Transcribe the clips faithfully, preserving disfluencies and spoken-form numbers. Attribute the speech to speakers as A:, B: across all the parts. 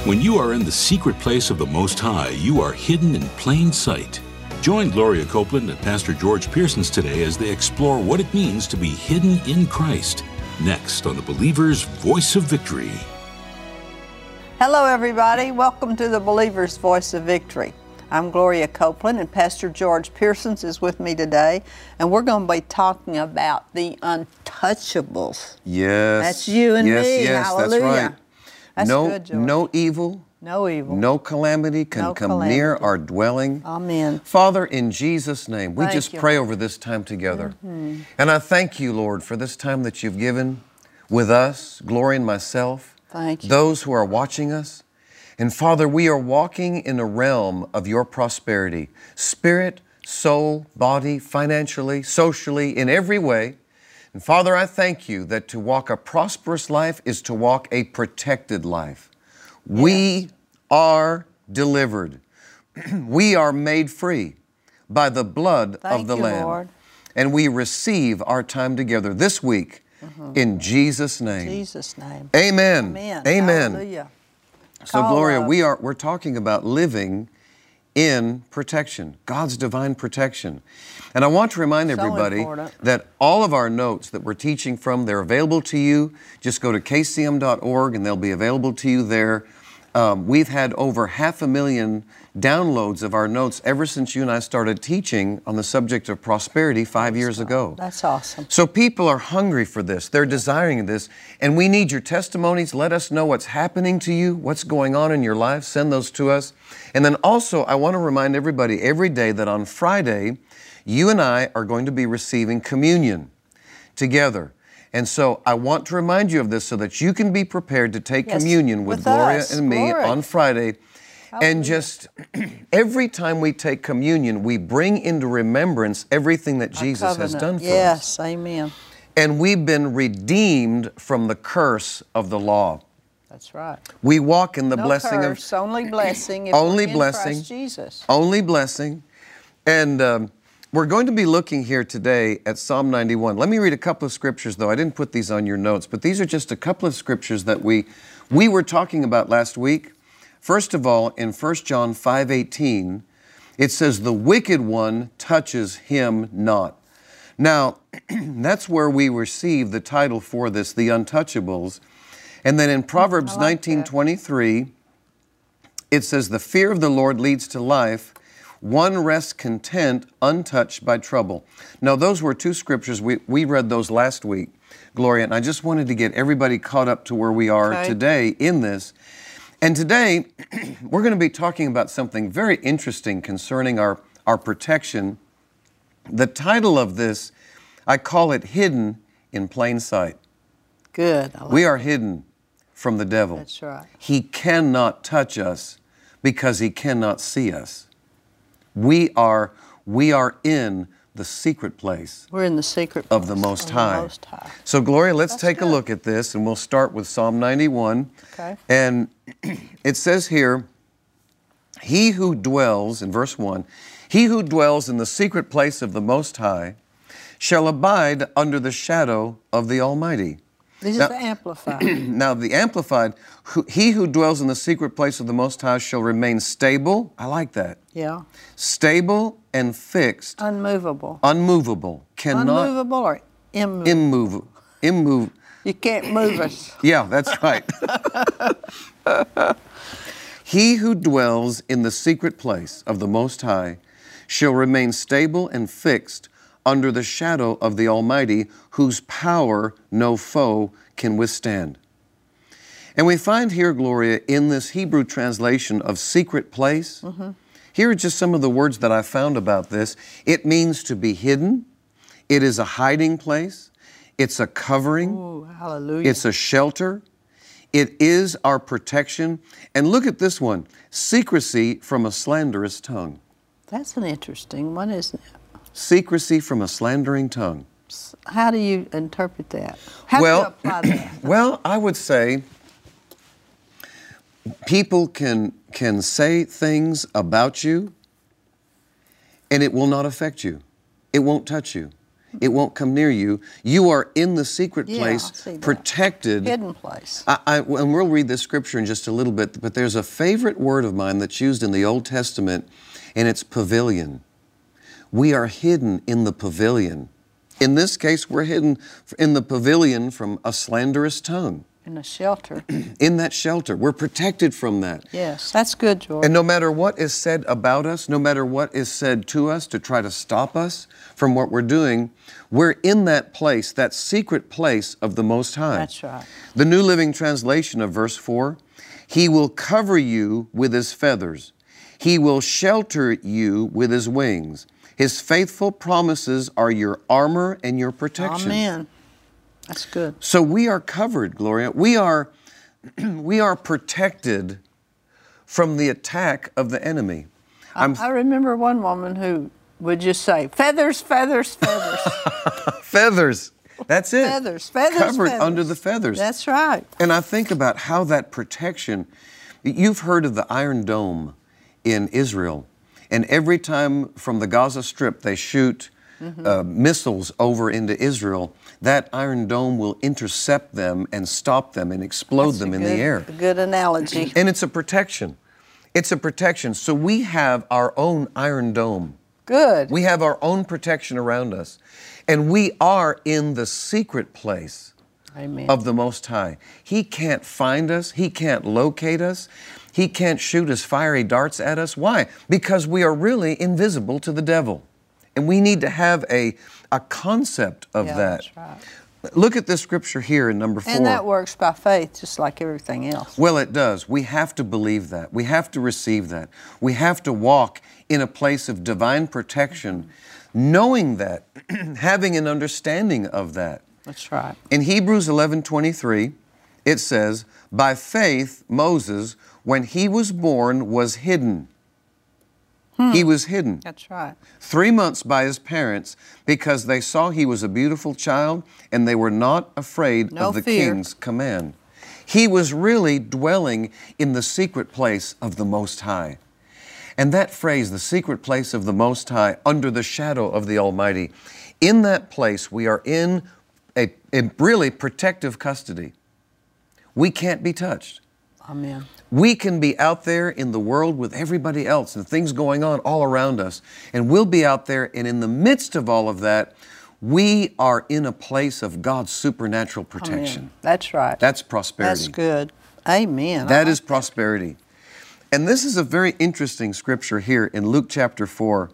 A: When you are in the secret place of the Most High, you are hidden in plain sight. Join Gloria Copeland and Pastor George Pearsons today as they explore what it means to be hidden in Christ. Next on The Believer's Voice of Victory.
B: Hello, everybody. Welcome to The Believer's Voice of Victory. I'm Gloria Copeland, and Pastor George Pearsons is with me today, and we're going to be talking about the untouchables.
C: Yes.
B: That's you and
C: yes,
B: me.
C: Yes,
B: Hallelujah.
C: that's right.
B: That's
C: no,
B: good, George.
C: No evil.
B: No evil.
C: No calamity can
B: no
C: come
B: calamity.
C: near our dwelling.
B: Amen.
C: Father, in Jesus' name, we
B: Thank
C: just
B: you.
C: pray over this time together.
B: Mm-hmm.
C: And I thank you, Lord, for this time that you've given with us, Gloria and myself,
B: Thank you.
C: those who are watching us. And Father, we are walking in a realm of your prosperity, spirit, soul, body, financially, socially, in every way. And Father, I thank you that to walk a prosperous life is to walk a protected life. Yes. We are delivered. We are made free by the blood
B: thank
C: of the
B: you,
C: Lamb.
B: Lord.
C: And we receive our time together this week mm-hmm. in Jesus' name.
B: In Jesus' name.
C: Amen.
B: Amen.
C: Amen.
B: Hallelujah.
C: So
B: Call
C: Gloria,
B: up.
C: we are we're talking about living in protection, God's divine protection. And I want to remind
B: So
C: everybody
B: important.
C: that all of our notes that we're teaching from, they're available to you. Just go to k c m dot org and they'll be available to you there. Um, we've had over half a million downloads of our notes ever since you and I started teaching on the subject of prosperity five
B: That's
C: years
B: right.
C: ago.
B: That's awesome.
C: So people are hungry for this. They're desiring this. And we need your testimonies. Let us know what's happening to you, what's going on in your life. Send those to us. And then also, I want to remind everybody every day that on Friday, you and I are going to be receiving communion together. And so I want to remind you of this so that you can be prepared to take
B: yes,
C: communion with,
B: with
C: Gloria
B: us.
C: and me
B: Glory.
C: on Friday.
B: Hallelujah.
C: And just every time we take communion, we bring into remembrance everything that
B: Our
C: Jesus has
B: covenant.
C: done for
B: yes,
C: us.
B: Yes, amen.
C: And we've been redeemed from the curse of the law.
B: That's right.
C: We walk in the
B: no
C: blessing
B: curse,
C: of...
B: only blessing if
C: only
B: we're in
C: blessing,
B: Christ Jesus.
C: Only blessing. And um, we're going to be looking here today at Psalm ninety-one. Let me read a couple of scriptures, though. I didn't put these on your notes, but these are just a couple of scriptures that we, we were talking about last week. First of all, in First John five eighteen, it says, "The wicked one touches him not." Now, that's where we receive the title for this, the untouchables. And then in Proverbs
B: like
C: nineteen twenty-three, it says, "The fear of the Lord leads to life. One rests content, untouched by trouble." Now, those were two scriptures. We, we read those last week, Gloria, and I just wanted to get everybody caught up to where we are
B: okay.
C: today in this. And today, we're going to be talking about something very interesting concerning our, our protection. The title of this, I call it Hidden in Plain Sight.
B: Good. I like
C: we are hidden from the devil.
B: That's right.
C: He cannot touch us because he cannot see us. We are, we are in the secret place.
B: We're in the secret place
C: of the Most
B: of
C: High.
B: The Most High.
C: So, Gloria, let's
B: That's
C: take
B: good.
C: a look at this, and we'll start with Psalm ninety-one.
B: Okay.
C: And it says here, "He who dwells," in verse one, "he who dwells in the secret place of the Most High shall abide under the shadow of the Almighty."
B: This
C: now,
B: is the Amplified.
C: Now, the Amplified, who, "He who dwells in the secret place of the Most High shall remain stable." I like that.
B: Yeah.
C: Stable and fixed.
B: Unmovable.
C: Unmovable. Cannot.
B: Unmovable or immovable?
C: Immovable. Immove.
B: You can't move us.
C: Yeah, that's right. "He who dwells in the secret place of the Most High shall remain stable and fixed under the shadow of the Almighty, whose power no foe can withstand." And we find here, Gloria, in this Hebrew translation of secret place, mm-hmm. here are just some of the words that I found about this. It means to be hidden. It is a hiding place. It's a covering.
B: Ooh, hallelujah.
C: It's a shelter. It is our protection. And look at this one, secrecy from a slanderous tongue.
B: That's an interesting one, isn't it?
C: Secrecy from a slandering tongue.
B: How do you interpret that? How
C: well,
B: do you apply that?
C: Well, I would say people can, can say things about you and it will not affect you. It won't touch you. It won't come near you. You are in the secret
B: Yeah,
C: place,
B: I see that.
C: protected.
B: Hidden place.
C: I, I, and we'll read this scripture in just a little bit, but there's a favorite word of mine that's used in the Old Testament, and it's pavilion. We are hidden in the pavilion. In this case, we're hidden in the pavilion from a slanderous tongue.
B: In a shelter.
C: In that shelter. We're protected from that.
B: Yes, that's good, George.
C: And no matter what is said about us, no matter what is said to us to try to stop us from what we're doing, we're in that place, that secret place of the Most High.
B: That's right.
C: The New Living Translation of verse four, He will cover you with His feathers. He will shelter you with His wings. His faithful promises are your armor and your protection.
B: Amen. That's good.
C: So we are covered, Gloria. We are, we are protected from the attack of the enemy.
B: I, I remember one woman who would just say, feathers, feathers, feathers.
C: Feathers. That's it.
B: Feathers, feathers,
C: Covered
B: feathers.
C: under the feathers.
B: That's right.
C: And I think about how that protection, you've heard of the Iron Dome in Israel. And every time from the Gaza Strip they shoot mm-hmm. uh, missiles over into Israel, that Iron Dome will intercept them and stop them and explode
B: That's
C: them in
B: good,
C: the air.
B: A good analogy.
C: And it's a protection. It's a protection. So we have our own Iron Dome.
B: Good.
C: We have our own protection around us. And we are in the secret place
B: Amen.
C: Of the Most High. He can't find us. He can't locate us. He can't shoot his fiery darts at us. Why? Because we are really invisible to the devil. And we need to have a, a concept of
B: yeah,
C: that.
B: That's right.
C: Look at this scripture here in number four.
B: And that works by faith, just like everything else.
C: Well, it does. We have to believe that. We have to receive that. We have to walk in a place of divine protection, knowing that, having an understanding of that.
B: That's right.
C: In Hebrews eleven twenty-three, it says, by faith, Moses, when he was born, was hidden. Hmm. He was hidden.
B: That's right.
C: Three months by his parents because they saw he was a beautiful child and they were not afraid
B: no
C: of the
B: fear.
C: king's command. He was really dwelling in the secret place of the Most High. And that phrase, the secret place of the Most High, under the shadow of the Almighty, in that place we are in a, a really protective custody. We can't be touched.
B: Amen.
C: We can be out there in the world with everybody else and things going on all around us. And we'll be out there, and in the midst of all of that, we are in a place of God's supernatural protection.
B: Amen. That's right.
C: That's prosperity.
B: That's good. Amen.
C: That
B: like
C: is prosperity. That. And this is a very interesting scripture here in Luke chapter four.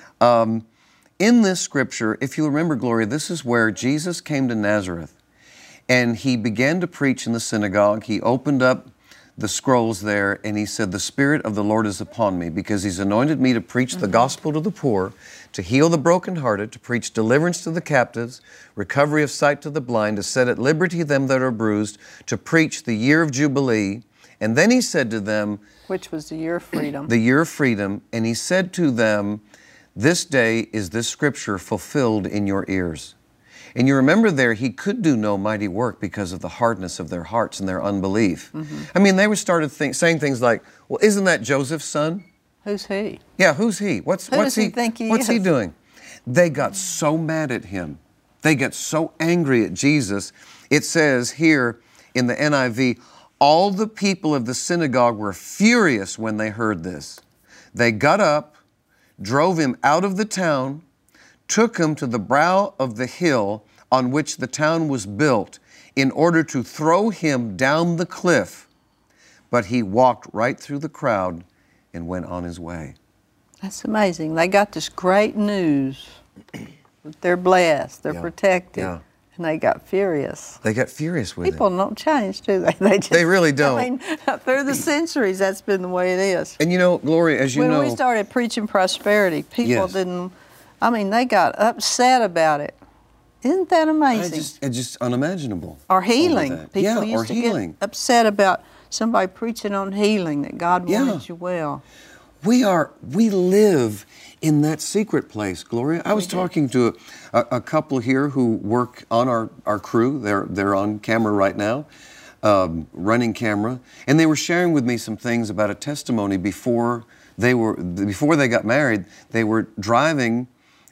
C: Um, in this scripture, if you remember, Gloria, this is where Jesus came to Nazareth. And he began to preach in the synagogue. He opened up the scrolls there, and he said, the Spirit of the Lord is upon me, because he's anointed me to preach mm-hmm. the gospel to the poor, to heal the brokenhearted, to preach deliverance to the captives, recovery of sight to the blind, to set at liberty them that are bruised, to preach the year of Jubilee. And then he said to them,
B: which was the year of freedom.
C: The year of freedom. And he said to them, this day is this scripture fulfilled in your ears. And you remember there, he could do no mighty work because of the hardness of their hearts and their unbelief. Mm-hmm. I mean, they were started think, saying things like, well, isn't that Joseph's son?
B: Who's he?
C: Yeah, who's he? What's,
B: Who
C: what's
B: does he,
C: he
B: think he
C: What's
B: is?
C: he doing? They got so mad at him. They got so angry at Jesus. It says here in the N I V, all the people of the synagogue were furious when they heard this. They got up, drove him out of the town, took him to the brow of the hill on which the town was built, in order to throw him down the cliff. But he walked right through the crowd and went on his way.
B: That's amazing. They got this great news. They're blessed. They're
C: yeah.
B: protected.
C: Yeah.
B: And they got furious.
C: They got furious with
B: People
C: him.
B: don't change, do they? They, just,
C: they really don't.
B: I mean, through the centuries, that's been the way it is.
C: And you know, Gloria, as you
B: when
C: know...
B: When we started preaching prosperity, people
C: yes.
B: didn't... I mean, they got upset about it. Isn't that amazing?
C: It's just, it's just unimaginable.
B: Or healing. People
C: yeah,
B: used
C: or
B: to
C: healing.
B: get upset about somebody preaching on healing, that God
C: yeah.
B: wanted you well.
C: We are, we live in that secret place, Gloria. I was talking to a, a couple here who work on our, our crew. They're, they're on camera right now, um, running camera. And they were sharing with me some things about a testimony before they were, before they got married. They were driving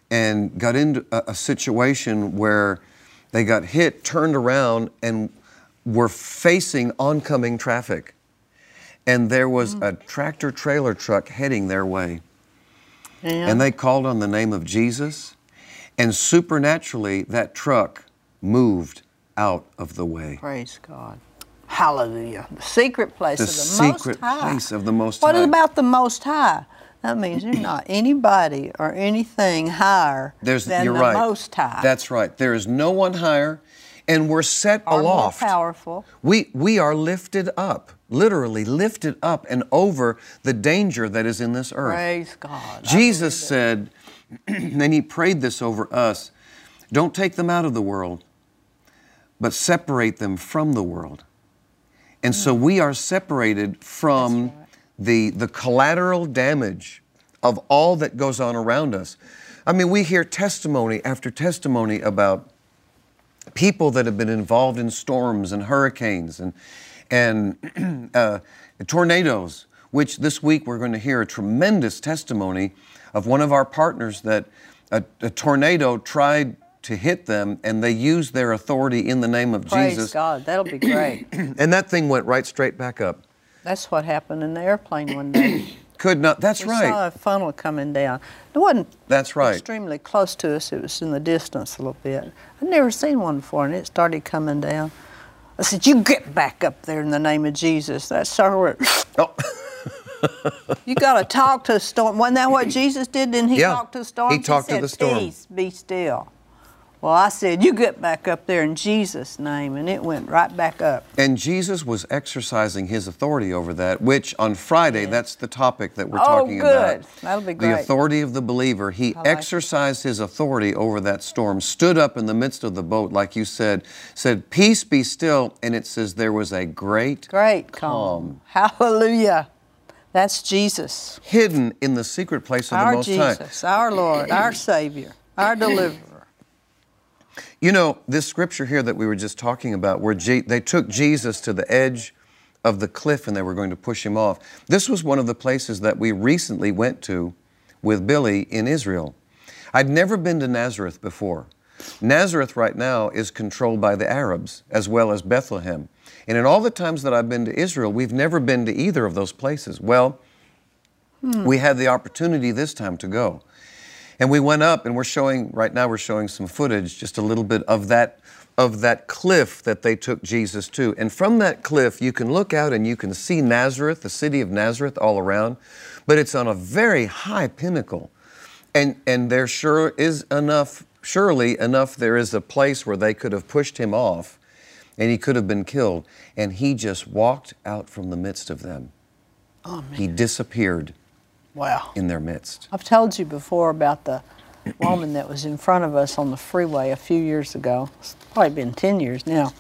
C: and got into a, a situation where they got hit, turned around, and were facing oncoming traffic. And there was mm. a tractor trailer truck heading their way. Yeah. And they called on the name of Jesus, and supernaturally that truck moved out of the way.
B: Praise God. Hallelujah. The secret place
C: the
B: of the Most High.
C: The secret place of the Most
B: What
C: High.
B: What about the Most High? That means there's not anybody or anything higher
C: There's,
B: than
C: you're
B: the
C: right.
B: Most High.
C: That's right. There is no one higher, and we're set
B: or
C: aloft.
B: More powerful.
C: We, we are lifted up, literally lifted up and over the danger that is in this earth.
B: Praise God.
C: Jesus said, and He prayed this over us, don't take them out of the world, but separate them from the world. And so we are separated from right. the, the collateral damage of all that goes on around us. I mean, we hear testimony after testimony about people that have been involved in storms and hurricanes and, and uh, tornadoes, which this week we're going to hear a tremendous testimony of one of our partners that a, a tornado tried to hit them, and they used their authority in the name of
B: Praise
C: Jesus.
B: Praise God, that'll be great.
C: And that thing went right straight back up.
B: That's what happened in the airplane one day.
C: Could not, that's
B: we
C: right.
B: We saw a funnel coming down. It wasn't
C: that's right.
B: extremely close to us, it was in the distance a little bit. I'd never seen one before, and it started coming down. I said, you get back up there in the name of Jesus. That sir went, oh. You got to talk to the storm. Wasn't that what Jesus did? Didn't He
C: yeah.
B: talk to the storm?
C: He talked
B: he said,
C: to the storm.
B: Peace, be still. Well, I said, you get back up there in Jesus' name, and it went right back up.
C: And Jesus was exercising His authority over that, which on Friday, yeah. that's the topic that we're
B: oh,
C: talking
B: good.
C: about.
B: That'll be great.
C: The authority of the believer. He like exercised it. His authority over that storm, stood up in the midst of the boat, like you said, said, peace be still, and it says there was a great,
B: great calm. calm. Hallelujah. That's Jesus.
C: Hidden in the secret place of
B: our
C: the Most
B: Jesus,
C: High.
B: Our Jesus, our Lord, our Savior, our Deliverer.
C: You know, this scripture here that we were just talking about, where Je- they took Jesus to the edge of the cliff and they were going to push Him off. This was one of the places that we recently went to with Billy in Israel. I'd never been to Nazareth before. Nazareth right now is controlled by the Arabs as well as Bethlehem. And in all the times that I've been to Israel, we've never been to either of those places. Well, hmm. we had the opportunity this time to go. And we went up, and we're showing, right now we're showing some footage, just a little bit of that, of that cliff that they took Jesus to. And from that cliff, you can look out and you can see Nazareth, the city of Nazareth all around, but it's on a very high pinnacle. And, and there sure is enough, surely enough, there is a place where they could have pushed Him off, and He could have been killed. And He just walked out from the midst of them.
B: Oh, man.
C: He disappeared.
B: Wow.
C: In their midst.
B: I've told you before about the woman that was in front of us on the freeway a few years ago. It's probably been ten years now.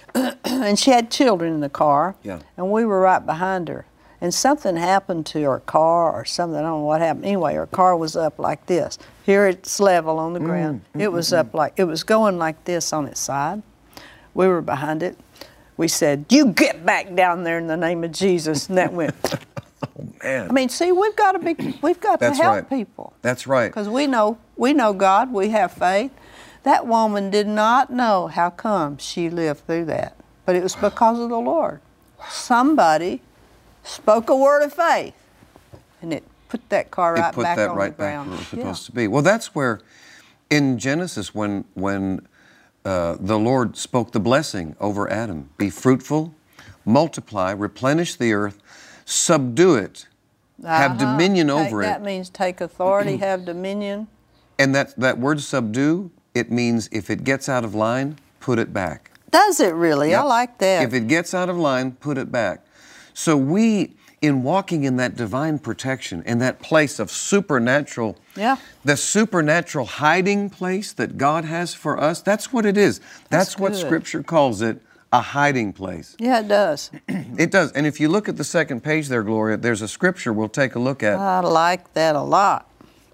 B: And she had children in the car. Yeah. And we were right behind her. And something happened to her car or something. I don't know what happened. Anyway, her car was up like this. Here it's level on the ground. Mm, it was mm, up like, it was going like this on its side. We were behind it. We said, you get back down there in the name of Jesus. And that went...
C: Oh, man.
B: I mean, see, we've got to be, we've got
C: That's
B: to help
C: right.
B: people.
C: That's right.
B: Because we know, we know God, we have faith. That woman did not know how come she lived through that, but it was because of the Lord. Somebody spoke a word of faith, and it put that car right
C: it put
B: back
C: that
B: on
C: right
B: the ground.
C: Back where it was supposed
B: yeah.
C: to be. Well, that's where, in Genesis, when when uh, the Lord spoke the blessing over Adam, be fruitful, multiply, replenish the earth, subdue it, uh-huh. have dominion
B: take,
C: over
B: that
C: it.
B: That means take authority, have dominion.
C: And that, that word subdue, it means if it gets out of line, put it back.
B: Does it really?
C: Yep.
B: I like that.
C: If it gets out of line, put it back. So we, in walking in that divine protection, in that place of supernatural,
B: yeah.
C: the supernatural hiding place that God has for us, that's what it is. That's, that's what Scripture calls it. A hiding place.
B: Yeah, it does.
C: It does. And if you look at the second page there, Gloria, there's a scripture we'll take a look at.
B: I like that a lot.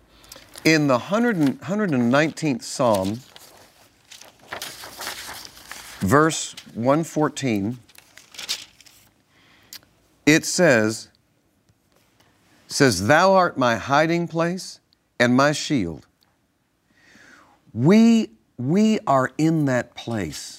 C: In the one hundred nineteenth Psalm, verse one fourteen, it says, says, Thou art my hiding place and my shield. We, we are in that place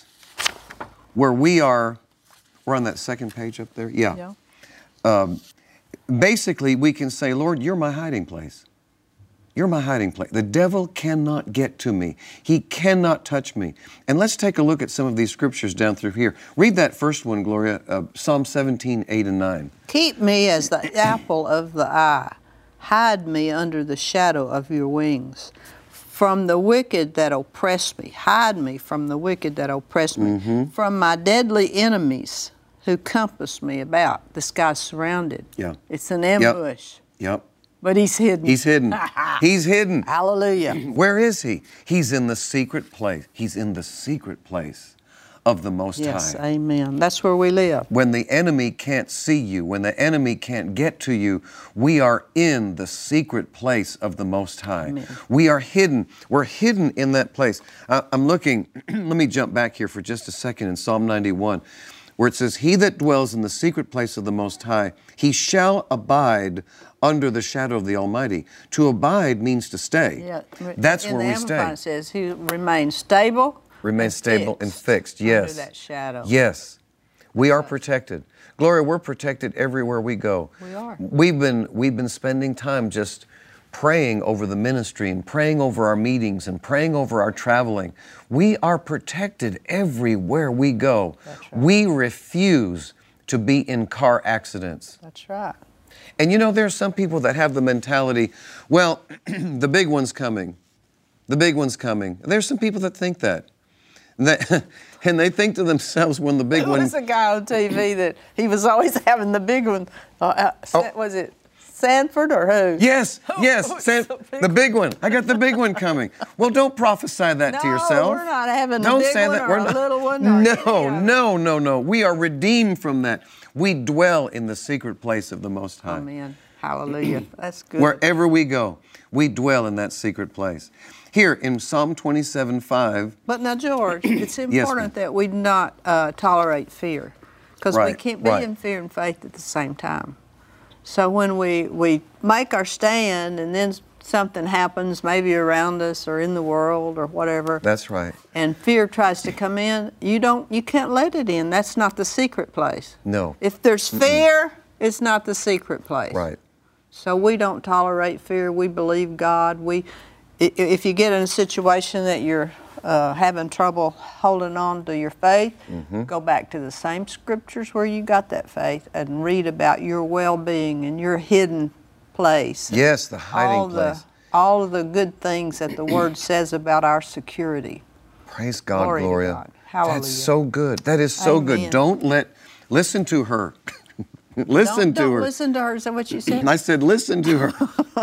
C: where we are, we're on that second page up there? Yeah.
B: Yeah.
C: Um, basically, we can say, Lord, you're my hiding place. You're my hiding place. The devil cannot get to me. He cannot touch me. And let's take a look at some of these scriptures down through here. Read that first one, Gloria, uh, Psalm seventeen, eight and nine.
B: Keep me as the apple of the eye. Hide me under the shadow of your wings. From the wicked that oppress me. Hide me from the wicked that oppress me.
C: Mm-hmm.
B: From my deadly enemies who compass me about. This guy's surrounded.
C: Yeah.
B: It's an ambush.
C: Yep.
B: But he's hidden.
C: He's hidden. He's hidden.
B: Hallelujah.
C: Where is he? He's in the secret place. He's in the secret place of the Most
B: Yes,
C: High.
B: amen. That's where we live.
C: When the enemy can't see you, when the enemy can't get to you, we are in the secret place of the Most High.
B: Amen.
C: We are hidden. We're hidden in that place. Uh, I'm looking, let me jump back here for just a second in Psalm ninety-one, where it says, He that dwells in the secret place of the Most High, he shall abide under the shadow of the Almighty. To abide means to stay.
B: Yeah.
C: That's
B: in
C: where
B: the
C: we
B: Amplified
C: stay.
B: It says he remains stable.
C: Remain
B: and
C: stable and
B: fixed
C: fixed, yes.
B: Under that shadow.
C: Yes. We are protected. Gloria, we're protected everywhere we go.
B: We are.
C: We've been, we've been spending time just praying over the ministry and praying over our meetings and praying over our traveling. We are protected everywhere we go.
B: That's right.
C: We refuse to be in car accidents.
B: That's right.
C: And you know, there are some people that have the mentality, well, the big one's coming. The big one's coming. There's some people that think that. That, and they think to themselves when the big
B: There
C: one...
B: was a guy on T V that he was always having the big one. Uh, uh,
C: Oh.
B: Was it Sanford or who?
C: Yes, yes,
B: Oh,
C: San-
B: the big
C: the big one. I got the big one coming. Well, don't prophesy that
B: No,
C: to yourself.
B: we're not having
C: don't
B: a big
C: say
B: one
C: that.
B: or
C: We're
B: a
C: not.
B: little one. Or
C: No,
B: any of it.
C: no, no, no. We are redeemed from that. We dwell in the secret place of the Most High.
B: Amen. Hallelujah. That's good.
C: Wherever we go, we dwell in that secret place. Here in Psalm twenty-seven, five.
B: But now, George, it's
C: ma'am.
B: important that we not uh, tolerate fear, because we
C: Right,
B: can't be
C: right.
B: in fear and faith at the same time. So when we, we make our stand and then something happens, maybe around us or in the world or whatever,
C: That's right.
B: and fear tries to come in, you don't, you can't let it in. That's not the secret place.
C: No.
B: If there's fear, it's not the secret place.
C: Right.
B: So we don't tolerate fear. We believe God. We, i- if you get in a situation that you're uh, having trouble holding on to your faith,
C: Mm-hmm.
B: go back to the same scriptures where you got that faith and read about your well-being and your hidden place.
C: Yes, the hiding
B: all
C: place.
B: The, all of the good things that the Word says about our security.
C: Praise God,
B: Glory to
C: Gloria.
B: God. Hallelujah.
C: That's so good. That is so
B: Amen.
C: good. Don't let, listen to her. listen
B: don't,
C: to
B: don't
C: her.
B: listen to her. Is that what you said?
C: I said, listen to her.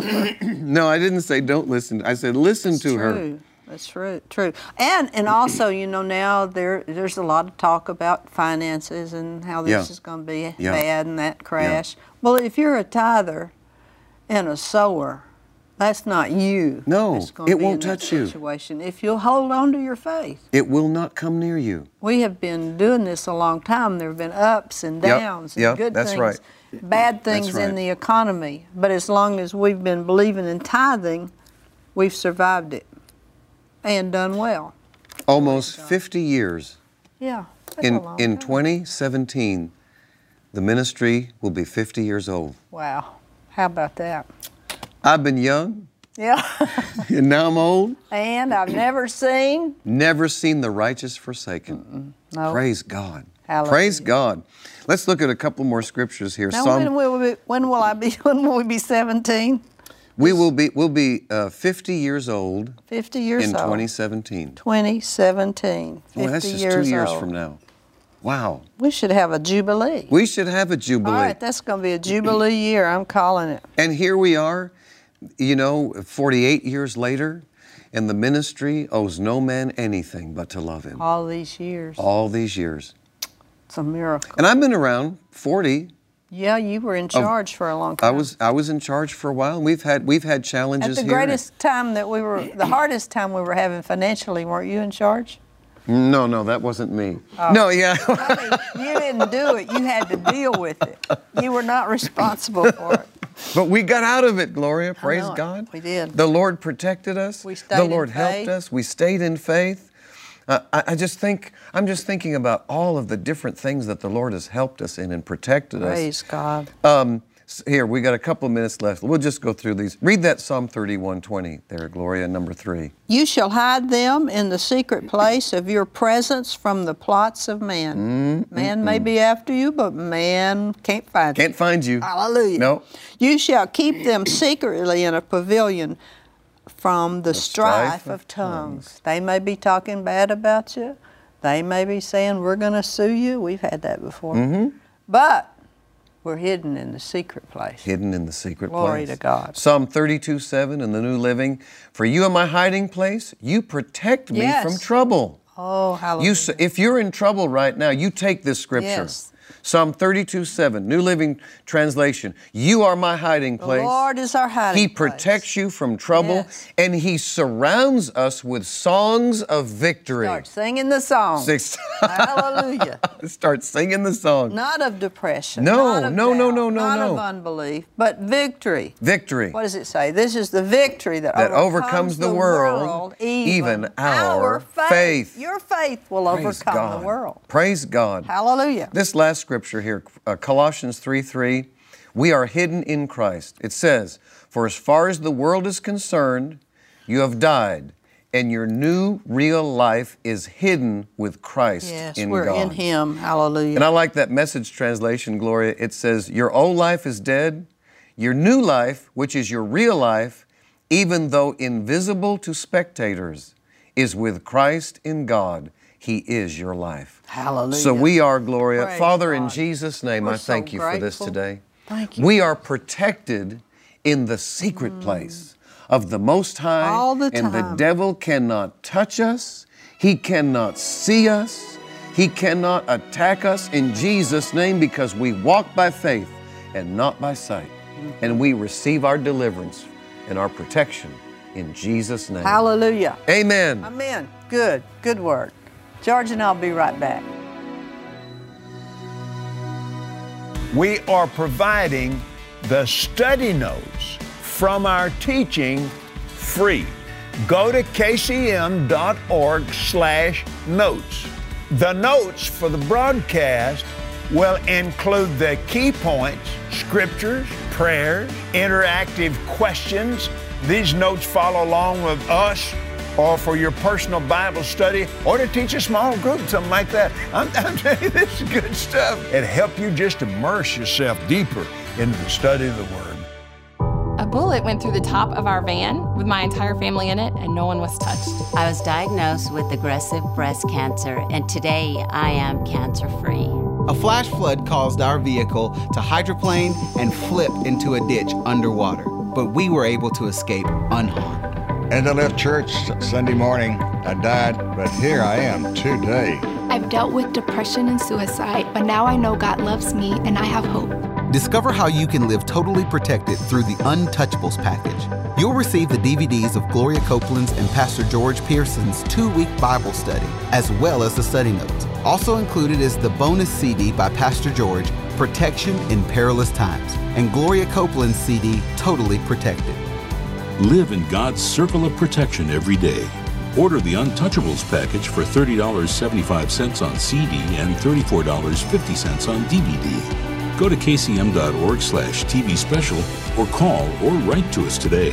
C: No, I didn't say don't listen. I said, listen
B: It's
C: to her.
B: true. That's true. True. And and also, you know, now there there's a lot of talk about finances and how this
C: Yeah.
B: is going to be
C: Yeah.
B: bad and that crash. Well, if you're a tither and a sower, that's not you.
C: No,
B: that's gonna
C: it
B: be
C: won't
B: in that
C: touch you.
B: situation. If you'll hold on to your faith.
C: It will not come near you.
B: We have been doing this a long time. There have been ups and
C: Yep,
B: downs and
C: yep,
B: good
C: that's
B: things,
C: right.
B: bad things
C: That's right.
B: in the economy. But as long as we've been believing in tithing, we've survived it and done well.
C: Almost fifty years.
B: Yeah. That's a
C: In,
B: long
C: in
B: time.
C: twenty seventeen, the ministry will be fifty years old.
B: Wow. How about that?
C: I've been young,
B: Yeah.
C: and now I'm old.
B: And I've never seen.
C: Never seen the righteous forsaken.
B: No.
C: Praise God.
B: Hallelujah.
C: Praise God. Let's look at a couple more scriptures here.
B: Now,
C: Psalm-
B: when will, we, when will I be? When will we be seventeen?
C: we will be we'll be uh, fifty years old
B: fifty years
C: in
B: old.
C: twenty seventeen.
B: twenty seventeen. fifty
C: Boy, that's just
B: years
C: two years
B: old.
C: from now. Wow.
B: We should have a jubilee.
C: We should have a jubilee.
B: All right, that's going to be a jubilee year. I'm calling it.
C: And here we are, you know, forty-eight years later, and the ministry owes no man anything but to love him.
B: All these years.
C: All these years.
B: It's a miracle.
C: And I've been around forty.
B: Yeah, you were in charge for a long time.
C: I was I was in charge for a while. And we've had we've had challenges
B: At the
C: here.
B: greatest time that we were, the hardest time we were having financially, weren't you in charge?
C: No, no, that wasn't me.
B: Oh.
C: No, yeah.
B: I mean, you didn't do it. You had to deal with it. You were not responsible for it.
C: But we got out of it, Gloria. Praise
B: know it.
C: God.
B: We did.
C: The Lord protected us.
B: We stayed
C: the
B: in
C: Lord helped
B: faith.
C: us. We stayed in faith. Uh, I, I just think, I'm just thinking about all of the different things that the Lord has helped us in and protected us.
B: Praise God.
C: Um, here, we got a couple of minutes left. We'll just go through these. Read that Psalm thirty-one twenty there, Gloria, number three.
B: You shall hide them in the secret place of your presence from the plots of man.
C: Mm,
B: man
C: mm,
B: may
C: mm.
B: be after you, but man can't find you.
C: Can't find you.
B: Hallelujah.
C: No.
B: You shall keep them secretly in a pavilion from the,
C: The
B: strife,
C: strife
B: of
C: of
B: tongues.
C: tongues.
B: They may be talking bad about you. They may be saying, we're going to sue you. We've had that before.
C: Mm-hmm.
B: But we're hidden in the secret place.
C: Hidden in the secret
B: Glory
C: place.
B: to God.
C: Psalm thirty-two seven in the New Living. For you are my hiding place. You protect me
B: Yes.
C: from trouble.
B: Oh, hallelujah.
C: You, s- if you're in trouble right now, you take this scripture.
B: Yes.
C: Psalm thirty-two seven, New Living Translation. You are my hiding
B: The
C: place.
B: Lord is our hiding
C: He
B: place.
C: protects you from trouble,
B: Yes.
C: and He surrounds us with songs of victory.
B: Start singing the song.
C: Six.
B: Hallelujah.
C: Start singing the song.
B: Not of depression.
C: No,
B: not of
C: no, no,
B: doubt,
C: no, no,
B: not
C: no.
B: of unbelief, but victory.
C: Victory.
B: What does it say? This is the victory that,
C: That
B: overcomes,
C: overcomes the
B: the
C: world,
B: even,
C: even our
B: faith.
C: faith.
B: Your faith will
C: Praise
B: overcome
C: God.
B: the world.
C: Praise God.
B: Hallelujah.
C: This last scripture here, uh, Colossians three three, we are hidden in Christ. It says, for as far as the world is concerned, you have died, and your new real life is hidden with Christ
B: Yes,
C: in
B: we're
C: God.
B: in Him. Hallelujah.
C: And I like that Message translation, Gloria. It says, your old life is dead, your new life, which is your real life, even though invisible to spectators, is with Christ in God. He is your life.
B: Hallelujah.
C: So we are, Gloria.
B: Praise
C: Father, in
B: God.
C: Jesus' name,
B: We're
C: I thank
B: so
C: you for this
B: grateful.
C: today.
B: Thank you.
C: We are protected in the secret place of the Most High.
B: All the
C: And the
B: time.
C: devil cannot touch us. He cannot see us. He cannot attack us in Jesus' name, because we walk by faith and not by sight. And we receive our deliverance and our protection in Jesus' name.
B: Hallelujah.
C: Amen.
B: Amen. Good. Good word. George and I'll be right back.
D: We are providing the study notes from our teaching free. Go to k c m dot org slash notes. The notes for the broadcast will include the key points, scriptures, prayers, interactive questions. These notes follow along with us, or for your personal Bible study, or to teach a small group, something like that. I'm, I'm telling you, this is good stuff. It'll help you just immerse yourself deeper into the study of the Word.
E: A bullet went through the top of our van with my entire family in it, and no one was touched.
F: I was diagnosed with aggressive breast cancer, and today I am cancer-free.
G: A flash flood caused our vehicle to hydroplane and flip into a ditch underwater, but we were able to escape unharmed.
H: And I left church Sunday morning. I died, but here I am today.
I: I've dealt with depression and suicide, but now I know God loves me and I have hope.
G: Discover how you can live totally protected through the Untouchables package. You'll receive the D V Ds of Gloria Copeland's and Pastor George Pearson's two-week Bible study, as well as the study notes. Also included is the bonus C D by Pastor George, Protection in Perilous Times, and Gloria Copeland's C D, Totally Protected.
A: Live in God's circle of protection every day. Order the Untouchables package for thirty dollars and seventy-five cents on C D and thirty-four dollars and fifty cents on D V D. Go to k c m dot org slash T V special or call or write to us today.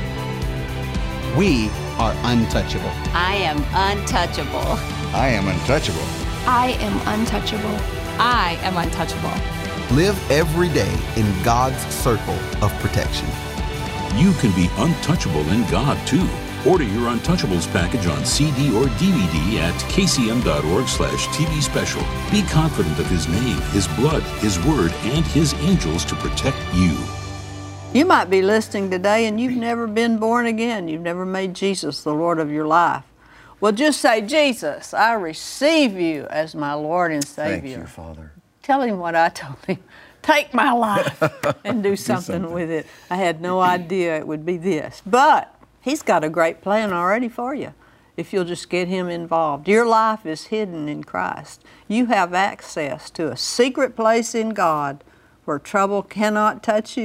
G: We are untouchable.
F: I am untouchable.
H: I am untouchable.
I: I am untouchable.
E: I am untouchable.
G: Live every day in God's circle of protection.
A: You can be untouchable in God, too. Order your Untouchables package on C D or D V D at k c m dot org slash T V special. Be confident of His name, His blood, His word, and His angels to protect you.
B: You might be listening today and you've never been born again. You've never made Jesus the Lord of your life. Well, just say, Jesus, I receive you as my Lord and Savior.
C: Thank you, Father.
B: Tell Him what I told Him. Take my life and do something,
C: something
B: with it. I had no idea it would be this. But He's got a great plan already for you if you'll just get Him involved. Your life is hidden in Christ. You have access to a secret place in God where trouble cannot touch you.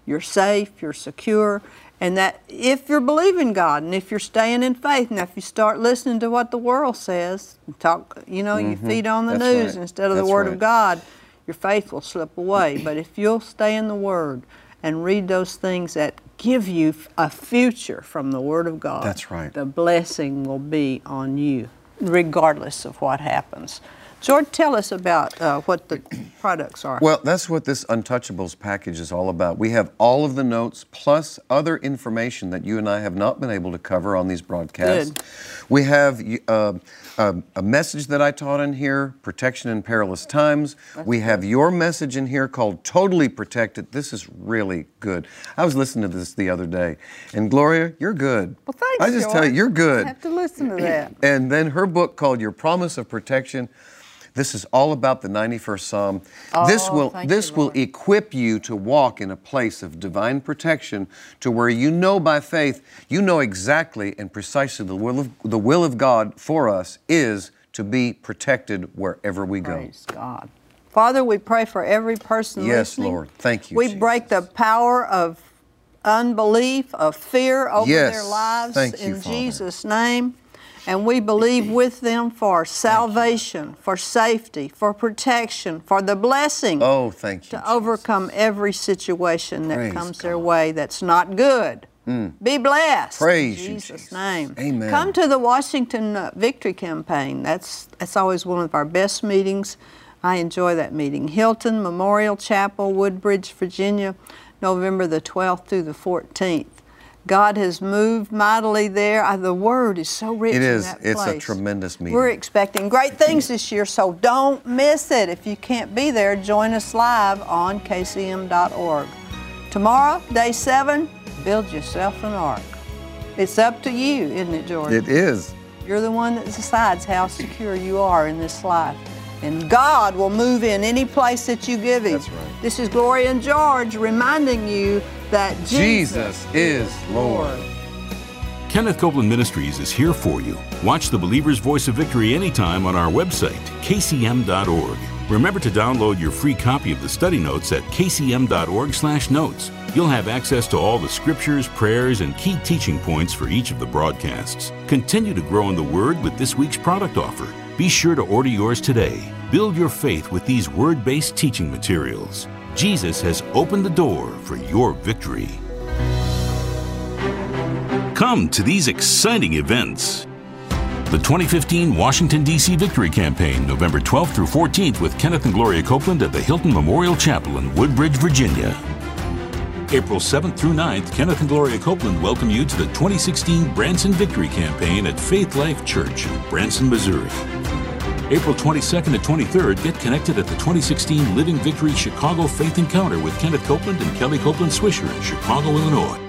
B: you're safe, you're secure, and that if you're believing God and if you're staying in faith, now if you start listening to what the world says, talk, you know,
C: Mm-hmm.
B: you feed on the
C: That's
B: news
C: right.
B: instead of
C: That's
B: the Word
C: right.
B: of God, your faith will slip away. But if you'll stay in the Word and read those things that give you a future from the Word of God,
C: That's right.
B: the blessing will be on you, regardless of what happens. George, tell us about uh, what the products are.
C: Well, that's what this Untouchables package is all about. We have all of the notes plus other information that you and I have not been able to cover on these broadcasts.
B: Good.
C: We have uh, uh, a message that I taught in here, Protection in Perilous Times.
B: That's
C: we have
B: good.
C: your message in here called Totally Protected. This is really good. I was listening to this the other day, and Gloria, you're good.
B: Well, thanks,
C: I just
B: George.
C: tell you, you're good.
B: I have to listen to that.
C: And then her book called Your Promise of Protection. This is all about the ninety-first Psalm.
B: Oh,
C: this will
B: thank
C: this
B: you,
C: will
B: Lord.
C: equip you to walk in a place of divine protection, to where you know by faith, you know exactly and precisely the will of the will of God for us is to be protected wherever we go.
B: Praise God. Father, we pray for every person
C: Yes,
B: listening.
C: Lord. Thank you,
B: We
C: Jesus.
B: break the power of unbelief, of fear over
C: Yes.
B: their lives
C: Thank you,
B: in
C: Father.
B: Jesus' name. And we believe with them for salvation, for safety, for protection, for the blessing
C: Oh, thank you.
B: to
C: Jesus.
B: overcome every situation that
C: Praise
B: comes their
C: God.
B: way that's not good. Be blessed.
C: Praise
B: in
C: you,
B: Jesus'
C: Jesus.
B: name.
C: Amen.
B: Come to the Washington uh, Victory Campaign. That's that's always one of our best meetings. I enjoy that meeting. Hilton Memorial Chapel, Woodbridge, Virginia, November the twelfth through the fourteenth. God has moved mightily there. Uh, the Word is so rich
C: It
B: in
C: is.
B: that
C: It's a
B: place.
C: tremendous meeting.
B: We're expecting great things this year, so don't miss it. If you can't be there, join us live on K C M dot org. Tomorrow, day seven, build yourself an ark. It's up to you, isn't it, George?
C: It is.
B: You're the one that decides how secure you are in this life. And God will move in any place that you give Him.
C: That's right.
B: This is Gloria and George reminding you that Jesus,
C: Jesus is Lord.
A: Kenneth Copeland Ministries is here for you. Watch the Believer's Voice of Victory anytime on our website, K C M dot org. Remember to download your free copy of the study notes at K C M dot org slash notes. You'll have access to all the scriptures, prayers, and key teaching points for each of the broadcasts. Continue to grow in the Word with this week's product offer. Be sure to order yours today. Build your faith with these Word-based teaching materials. Jesus has opened the door for your victory. Come to these exciting events. The twenty fifteen Washington, D C Victory Campaign, November twelfth through fourteenth with Kenneth and Gloria Copeland at the Hilton Memorial Chapel in Woodbridge, Virginia. April seventh through ninth, Kenneth and Gloria Copeland welcome you to the twenty sixteen Branson Victory Campaign at Faith Life Church in Branson, Missouri. April twenty-second and twenty-third, get connected at the twenty sixteen Living Victory Chicago Faith Encounter with Kenneth Copeland and Kelly Copeland Swisher in Chicago, Illinois.